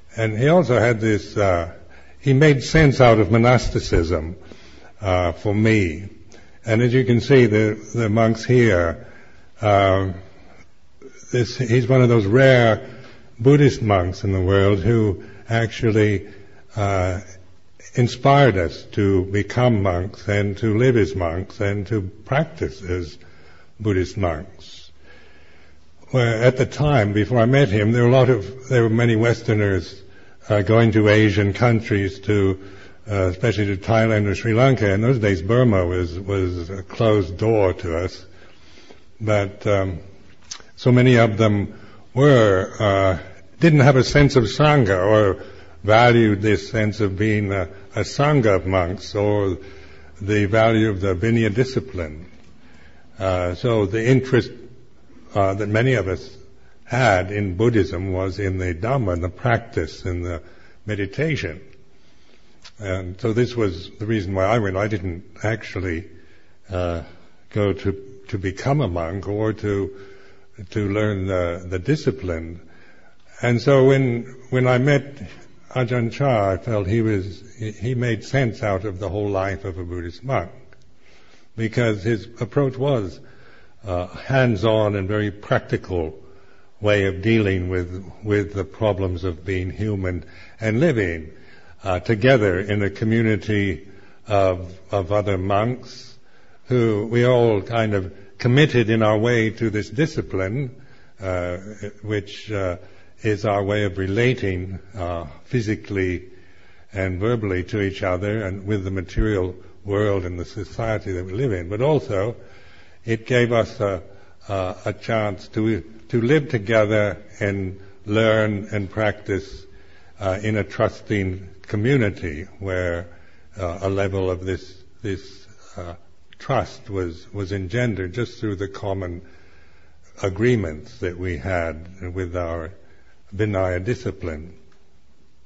And he also had this, he made sense out of monasticism for me. And as you can see, the monks here, he's one of those rare Buddhist monks in the world who actually inspired us to become monks and to live as monks and to practice as Buddhist monks. Where at the time, before I met him, there were many Westerners going to Asian countries especially to Thailand or Sri Lanka. In those days, Burma was a closed door to us. But so many of them didn't have a sense of Sangha or valued this sense of being a Sangha of monks or the value of the Vinaya discipline. So the interest that many of us had in Buddhism was in the Dhamma, in the practice, in the meditation. And so this was the reason why I went. I didn't actually go to become a monk or to learn the discipline. And so when I met Ajahn Chah, I felt he made sense out of the whole life of a Buddhist monk, because his approach was hands-on and very practical way of dealing with the problems of being human and living together in a community of other monks who we all kind of committed in our way to this discipline, which is our way of relating physically and verbally to each other and with the material world and the society that we live in. But also, it gave us a chance to live together and learn and practice in a trusting community where a level of this trust was engendered just through the common agreements that we had with our Vinaya discipline.